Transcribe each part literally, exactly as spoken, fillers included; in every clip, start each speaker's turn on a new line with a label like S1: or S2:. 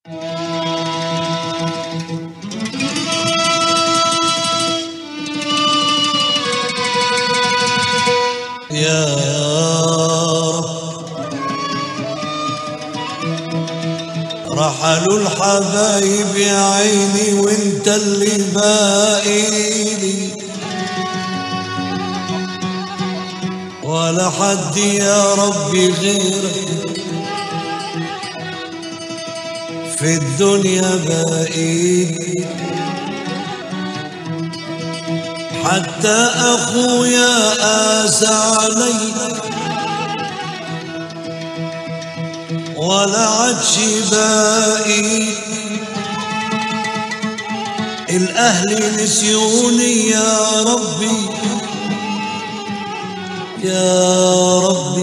S1: يا رب رحلوا الحبايب يا عيني وانت اللي باقيلي، ولا حد يا ربي غيرك في الدنيا باقيلي، حتى أخويا قاس علي ولا عادش باقي، الأهل نسيوني يا ربي يا ربي،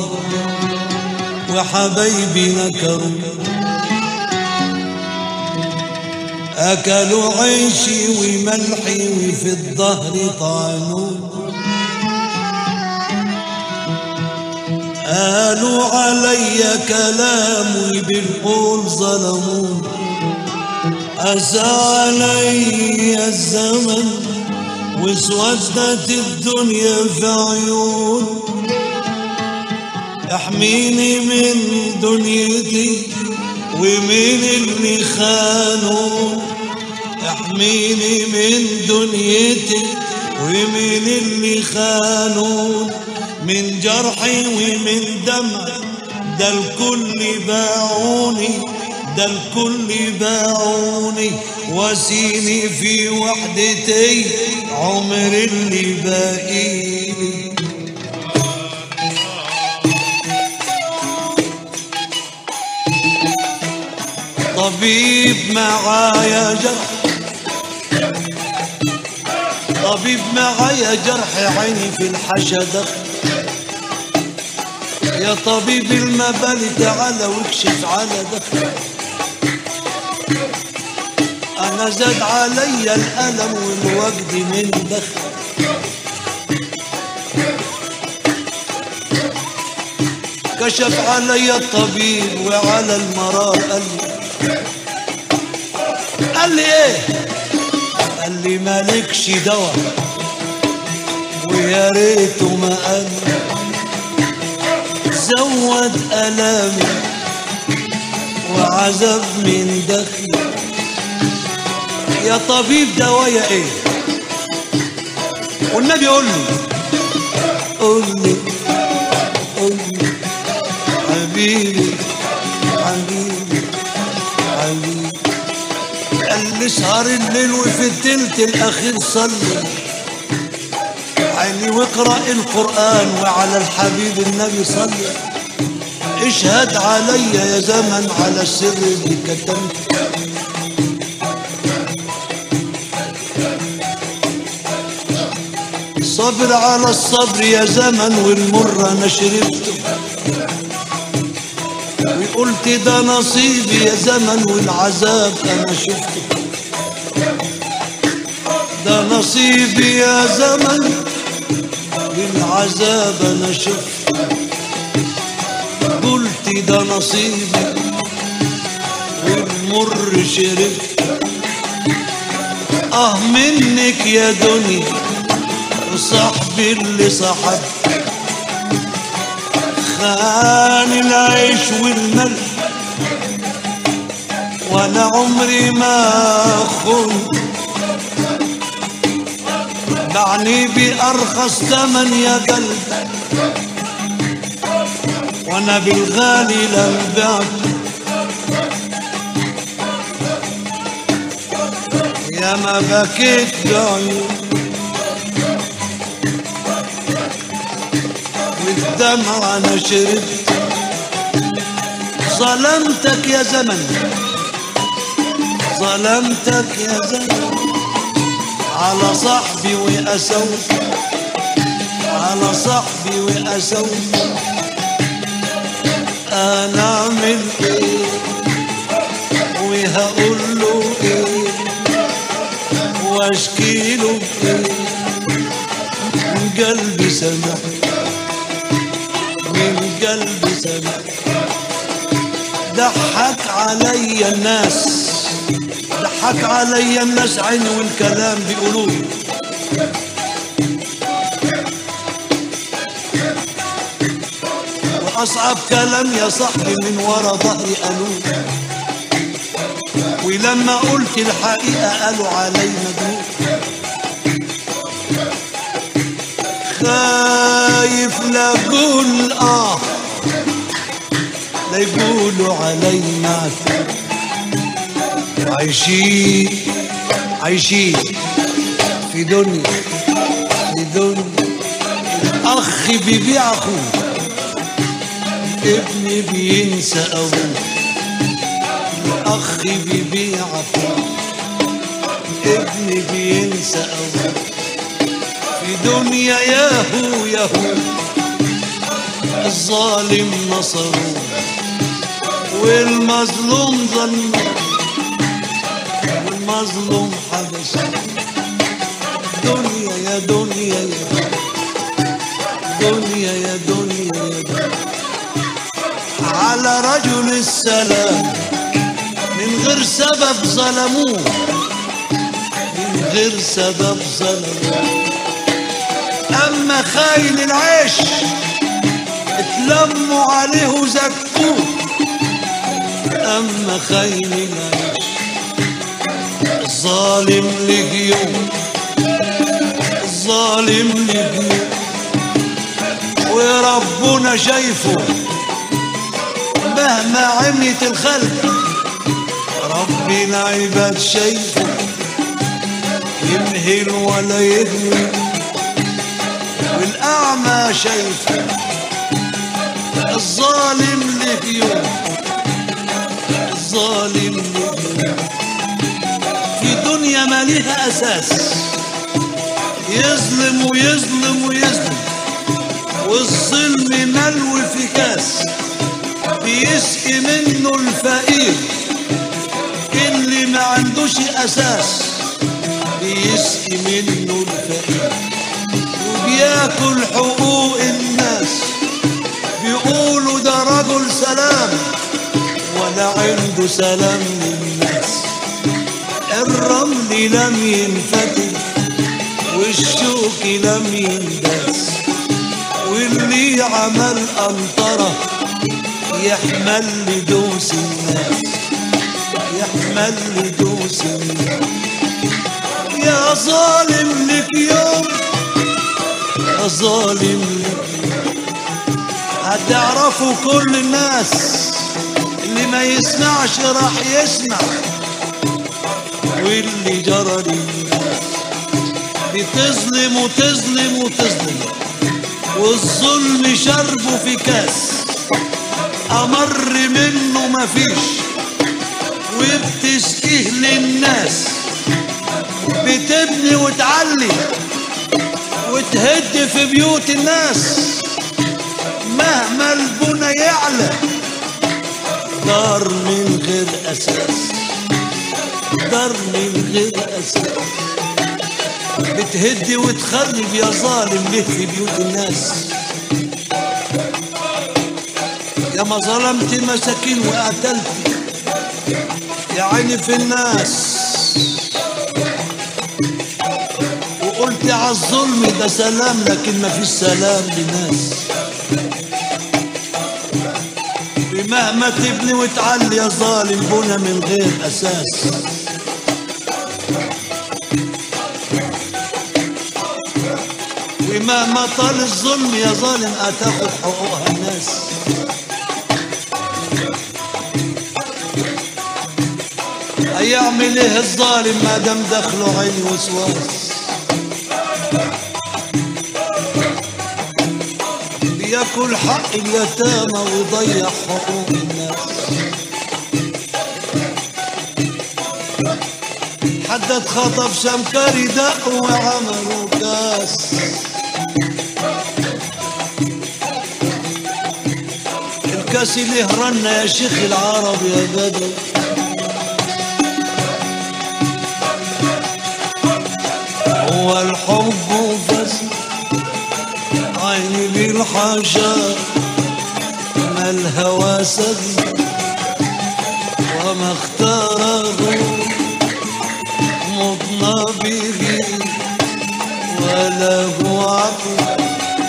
S1: وحبايبي نكروا أكلوا عيشي وملحي وفي الظهر طعنون، قالوا علي كلام وبالقول ظلمون، أسى علي الزمن واسودت الدنيا في عيون، احميني من دنيتي ومن اللي خانون، احميني من دنيتي ومن اللي خانون، من جرحي ومن دمعي ده الكل باعوني، ده الكل باعوني، واسيني في وحدتي عمر اللي باقيلي. طبيب معايا جرح، طبيب معايا جرح عيني في الحشدة، يا طبيب المبالي تعالى واكشف على ده، انا زاد علي الألم والوجد من دخل، كشف علي الطبيب وعلى المرار قال لي قال لي ايه؟ قال لي مالكش دواء ويا ريته ما قال، زود ألامي وعذاب من دخلي، يا طبيب دوايا ايه؟ والنبي قول لي قول لي قول لي حبيبي حبيبي حبيبي، قال لي اسهر الليل وفي التلت الأخير صلي عيني واقرأ القرآن وعلى الحبيب النبي صلي، اشهد علي يا زمن على السر اللي كتمته، صبر على الصبر يا زمن والمر انا شربته، وقلت ده نصيبي يا زمن والعذاب انا شفته، ده نصيبي يا زمن والعذاب انا شفته، قلت ده نصيبي والمر شربته، اه منك يا دنيا وصاحبي اللي صاحب خان العيش والملح، وانا عمري ما خنت باعني بأرخص ثمن يا قلب، وانا بالغالي لم بعت، يا ما بكيت بعيون والدمع انا شربت، ظلمتك يا زمن ظلمتك يا زمن، على صاحبي وأسوت على صاحبي وأسوت، انا اعمل ايه وهقول له ايه واشكي له ايه، من قلبي سمح من قلبي سمح ضحك عليا الناس، ضحك عليا الناس عيني والكلام بيقولوا وأصعب كلام يا صاحبي من ورا ظهري قالوه، ولما قلت الحقيقة قالوا علي مجنون. خايف لا اقول اه لا يقولوا علي معك. عايشين عايشين في دنيا في دنيا الاخ بيبيع اخوه، ابني بينسى ابوه، الاخ بيبيع اخوه، ابني بينسى ابوه. في دنيا ياهو ياهو الظالم نصروه والمظلوم ظنه والمظلوم حبسه. دنيا يا دنيا يا دنيا يا دنيا يا دنيا على رجل السلام من غير سبب ظلموه، من غير سبب ظلموه. أما خاين العيش اتلموا عليه وزكوه، أما خاين العيش الظالم لجيوم، الظالم لجيوم وربنا شايفه مهما عميت الخلق، ربنا عباد شايفه يمهل ولا يهمل، والأعمى شايفه. الظالم له يوم، الظالم له يوم في دنيا ما ليها أساس، يظلم ويظلم ويظلم، والظلم ملو في كاس بيسقي منه الفقير اللي ما عندوش أساس، بيسقي منه الفقير وبياكل حقوق الناس. بيقولوا ده رجل سلام ولا عنده سلام للناس. الرمل لم ينفتل والشوك لم ينداس، واللي عمل أمطرة يحمل لدوس الناس، يحمل لدوس الناس. يا ظالم لك يوم، يا ظالم لك يوم هتعرفوا كل الناس، اللي ما يسمعش راح يسمع، واللي جرى للناس بتظلم وتظلم وتظلم، والظلم شربه في كاس أمر منه مفيش، وبتسقيه للناس. بتبني وتعلي وتهد في بيوت الناس، مهما البنى يعلى دار من غير أساس، دار من غير أساس. بتهدي وتخرب يا ظالم ليه في بيوت الناس. يا ما ظلمت مساكين وقتلت يا عيني في الناس، وقلت عالظلم ده سلام، لكن ما فيش سلام لناس. بمهما تبني وتعلي يا ظالم بنا من غير أساس. ومهما طال الظلم يا ظالم هتاخد حقوقها الناس. هيعمل ايه الظالم ما دام دخله عين وسواس؟ بياكل حق اليتامى ويضيع حقوق الناس. حدد خطب شمكري دق وعملوا كاس. الكاس اللي هرنا يا شيخ العرب يا بدر، هو الحب فسد عيني بالحجر، ما الهوى سد وما اختاره مضنى به وله عقل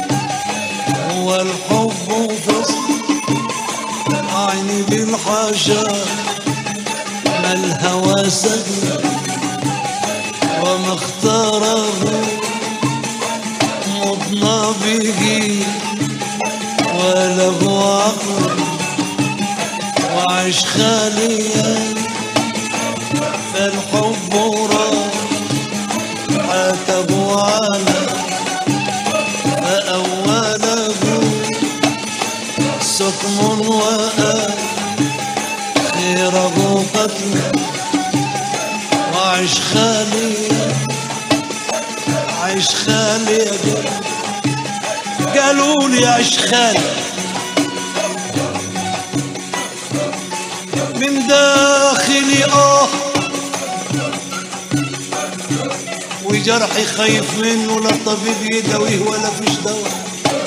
S1: والحب فصل عيني بالحاجة ما الهوى سجن وما اختاره مضنى به وله عقل وعيش خاليا فالحب راح عاتبه على فأوله سقم وآل خيره قتل وعيش خاليا عيش خاليا قالوا لي عيش خالي من داخلي اه وجرحي خايف منه لا طبيب يداويه ولا فيش دواء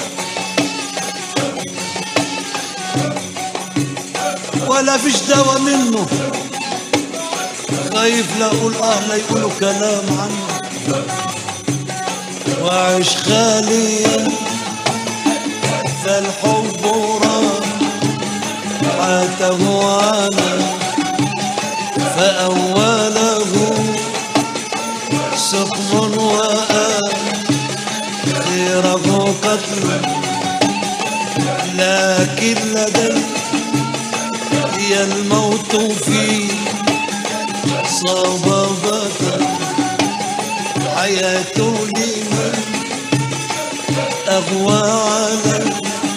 S1: ولا فيش دواء منه خايف لا اقول اه لا يقولوا كلام عنه وعيش خاليا فالحب راح عاته على فأوله سقم وآل خيره قتل لكن لدي هي الموت في صبابة حياة لمن أغوى علي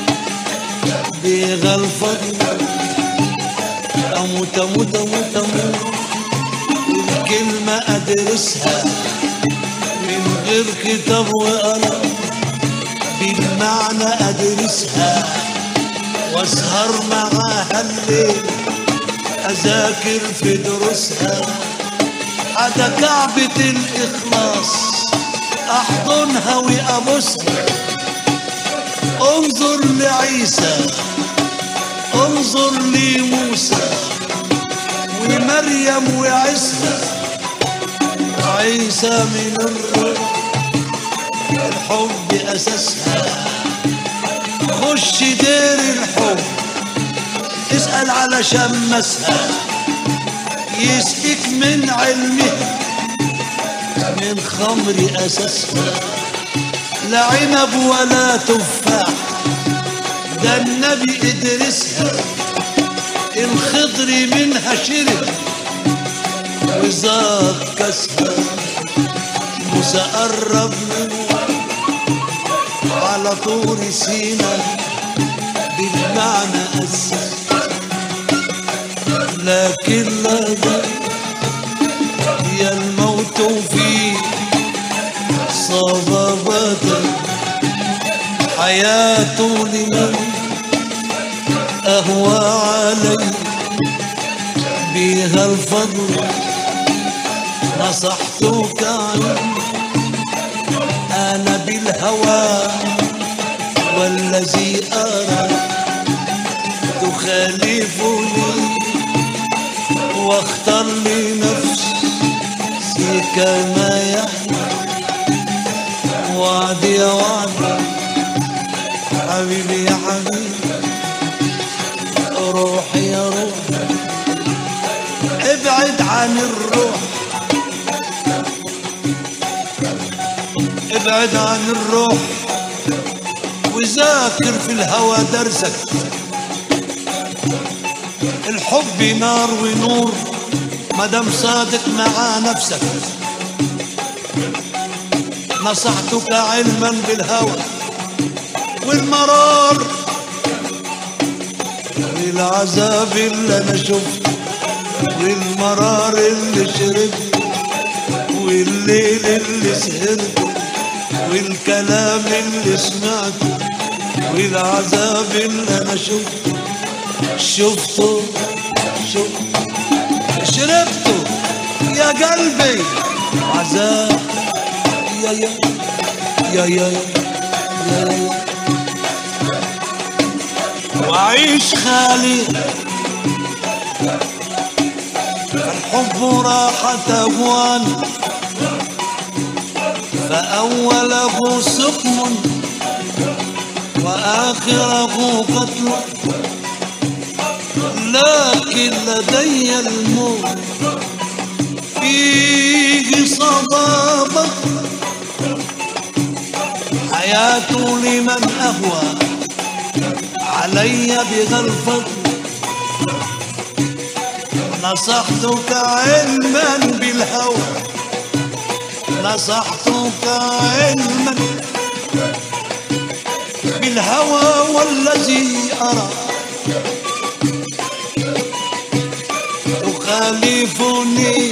S1: بغى الفضل أموت أموت أموت أموت الكلمة أدرسها من غير كتاب وقلم بالمعنى أدرسها واسهر معاها الليل أذاكر في دروسها حتى كعبة الإخلاص أحضنها وأبوسها انظر لعيسى انظر لموسى ومريم وعيسى عيسى من الروح الحب أساسها خش دير الحب اسأل على شمسها يسقيك من علمه من خمر أساسها لا عنب ولا تفاح ده النبي ادرسها الخضر منها شرب وزاق كسها موسى قرب منه على طور سينا بالمعنى أسس لكن لدى هي الموت في صبابة حياة لمن أهوى علي بها الفضل نصحتك عني أنا بالهوى والذي أرى تخالفني واختر لنفسي كما يحلى وعدي يا وعدي حبيبي يا حبيبي روحي يا روحي ابعد عن الروح ابعد عن الروح وذاكر في الهوى درسك الحب نار ونور مدام صادق مع نفسك نصحتك علما بالهوى والمرار والعذاب اللي انا شفته والمرار اللي شربته والليل اللي سهرته والكلام اللي سمعته والعذاب اللي انا شفته شفته شفته شربته يا قلبي عذاب يا يا يا يا يا يا وعيش خالي والحب راحة أبوان، فأوله سقم وآخره قتل، لكن لدي الموت فيه صبابة، حياة لمن أهوى علي بذا الفضل. نصحتك علما بالهوى، نصحتك علما بالهوى، والذي أرى تخالفني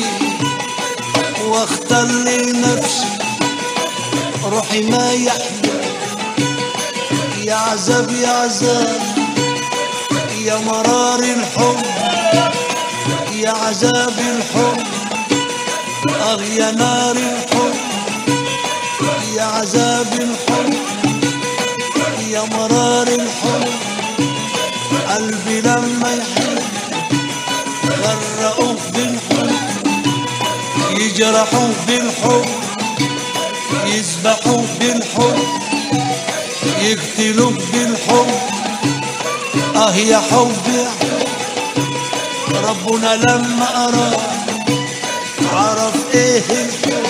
S1: واختل لنفسي روحي ما يحلو. يا عذاب يا عذاب يا مرار الحب، يا عذاب الحب آه يا نار الحب، يا عذاب الحب يا مرار الحب. قلبي لما يحب غرقوه بالحب، يجرحوه بالحب، يذبحوه بالحب، يقتلوه بالحب. اه يا حب يا حب، ربنا لما أراد عرف ايه الحب،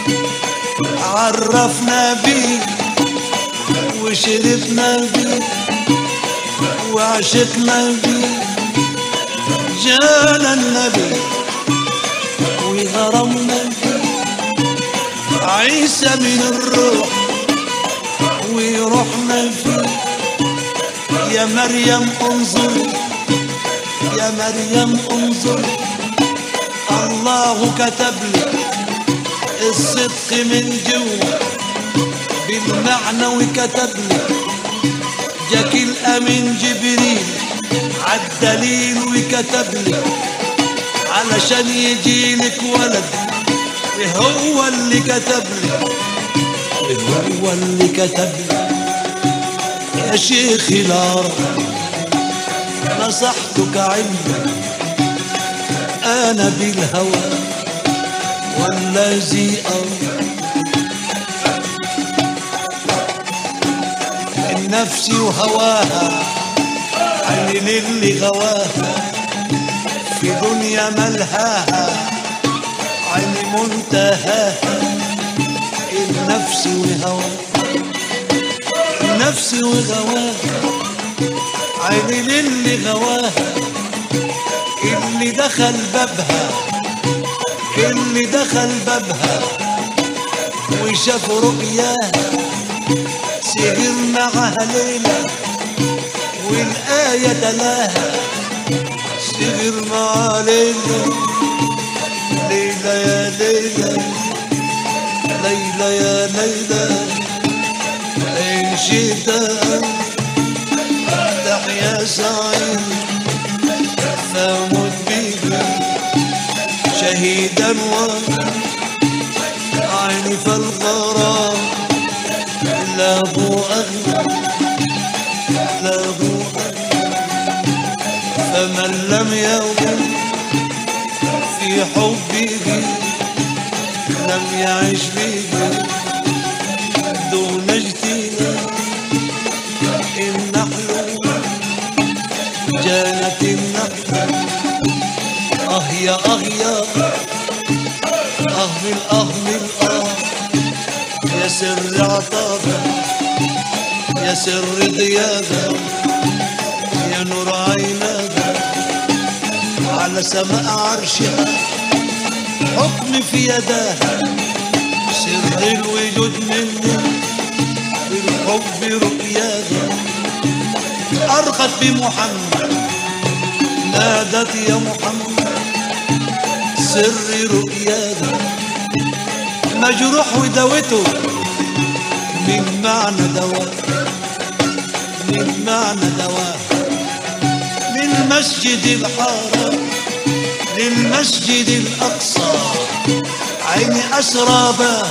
S1: عرفنا بيه وشربنا بيه وعشقنا بيه. جانا النبي وغرمنا بيه، عيسى من الروح وروحنا فيه. يا مريم انظر، يا مريم انظر، الله كتب لي الصدق من جوا بالمعنى، وكتب لي جاك الامين جبريل عالدليل، وكتب لي علشان يجيلك ولد، هو اللي كتب لي، هو اللي كتب لي. يا شيخي العرب نصحتك عندك أنا بالهوى، والذي أرى النفس وهواها عين للي غواها، في دنيا ملهاها عين منتهاها. النفس وهواها، النفس وغواها عين للي غواها. اللي دخل بابها، اللي دخل بابها وشاف رؤياها، سهر معها ليلة والآية تلاها. سهر مع ليلة، ليلة يا ليلة، ليلة يا ليلة، إن شئت تحيا سعيد فمت به شهيدا وعيني فالغرام له أغنى، له أغنى. فمن لم يغن في حبه لم يعش به دون اجتناب. النحل جانت النحل، اه يا اه يا اه من اه من اه. يا سر عطابة، يا سر ضيابة، يا نور عينابة على سماء عرشها، حكم في يداها. سر الوجود مني بالحب رؤياها، أرخت بمحمد نادت يا محمد. سر رؤياها مجروح ودوته من معنى دواء، من معنى دواء. للمسجد الحرام للمسجد الأقصى عيني أسرى به،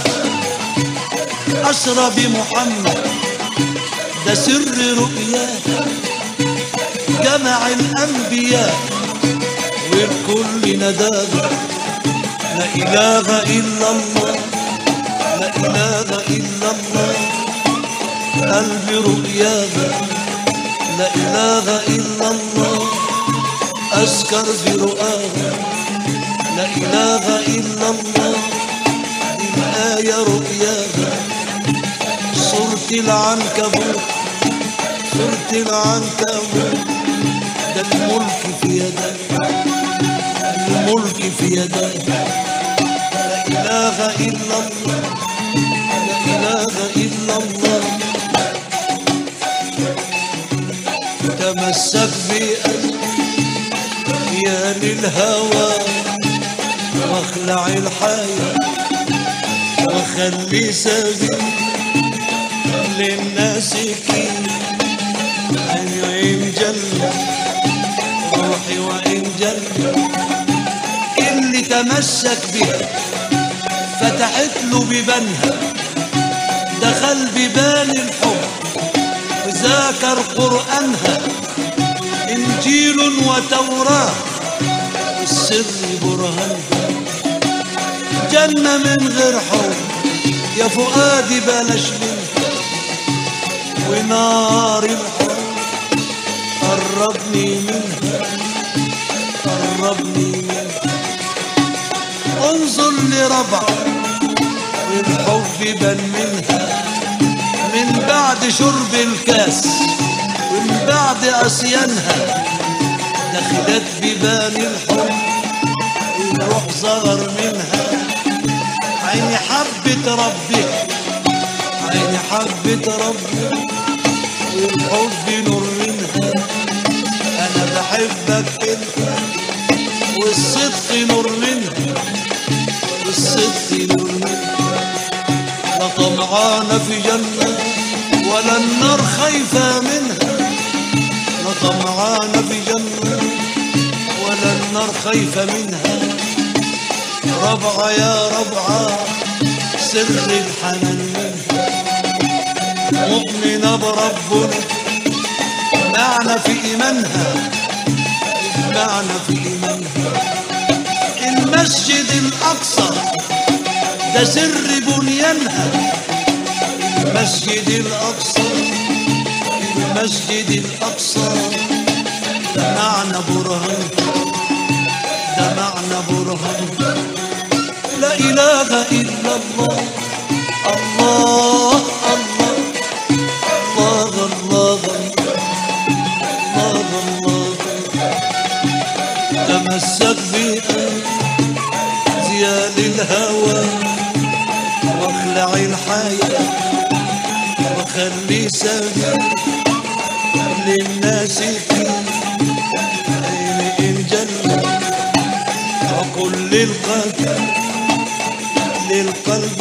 S1: أسرى بمحمد. ده سر رؤياه جمع الأنبياء والكل نداها لا إله إلا الله لا إله إلا الله قلبي رؤياها لا إله إلا الله أسكر في رؤاها لا إله إلا الله الآية رؤياها صورة العنكبوت صورة العنكبوت ده الملك في يدك الملك في يدك لا إله إلا الله لا إله إلا الله تمسك بقلبي يا للهوى واخلع الحياة وخلي سبيل للناسكين عيني وإن جل روحي وإن جل اللي تمسك بها فتحت له بيبانها دخل ببان الحب وذاكر قرآنها إنجيل وتوراة والسر برهانها جنة من غير حب يا فؤادي بلاش منها ونار الحب قربني منها قربني منها انظر لربع والحب بان منها من بعد شرب الكاس ومن بعد عصيانها دخلت ببان الحب الروح ظهر منها عيني حبت ربها عيني حبت ربها والحب نور منها انا بحبك انت والصدق نور منها والصدق نور منها لا طمعانة في جنة ولا النار خايفة منها لا طمعانة في جنة ولا النار خايفة منها ربعة يا ربعة سر الحنان منها مؤمنة بربنا معنى في إيمانها معنى في إيمانها المسجد الأقصى ده سر بنيانها المسجد الأقصى المسجد الأقصى ده معنى برهانها ده معنى برهانها لا إله إلا الله الله الله الله الله الله الله تمسك بقلبي زيال الهوى واخلع الحياة وخلي سبيل للناس فيه عيني إن جل وكل القلب للقلب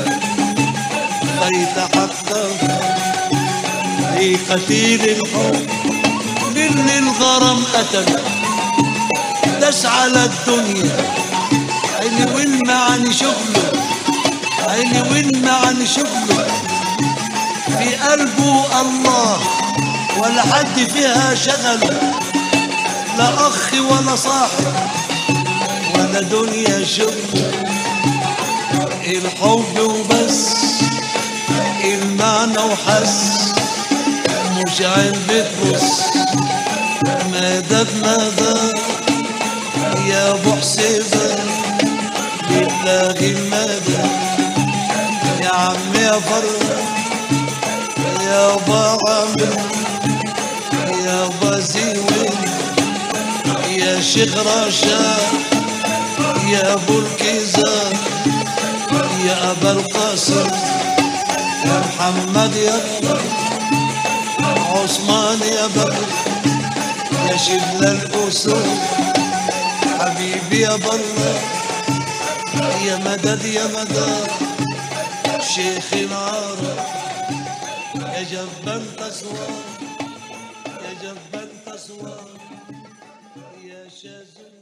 S1: بيت حقه في قتيل الحب للي الغرام قتل داس على الدنيا عيني والمعاني شغله عيني والمعاني شغله في قلبه الله ولا حد فيها شغله لا أخ ولا صاحب ولا دنيا شغله الحب وبس المعنى وحس مش عين بتبص مدد مدد يا ابو حسيبه بتلاقي المدد يا عم يا فرح يا ابا عامر يا ابا زيوين يا شيخ رشاد يا ابو الكيزان يا ابا القاسم يا محمد يا عثمان يا بكر يا شبل الأسود حبيبي يا بالله يا مدد يا مدد شيخ العرب يا جبل تسوى يا جبل تسوى يا شاذ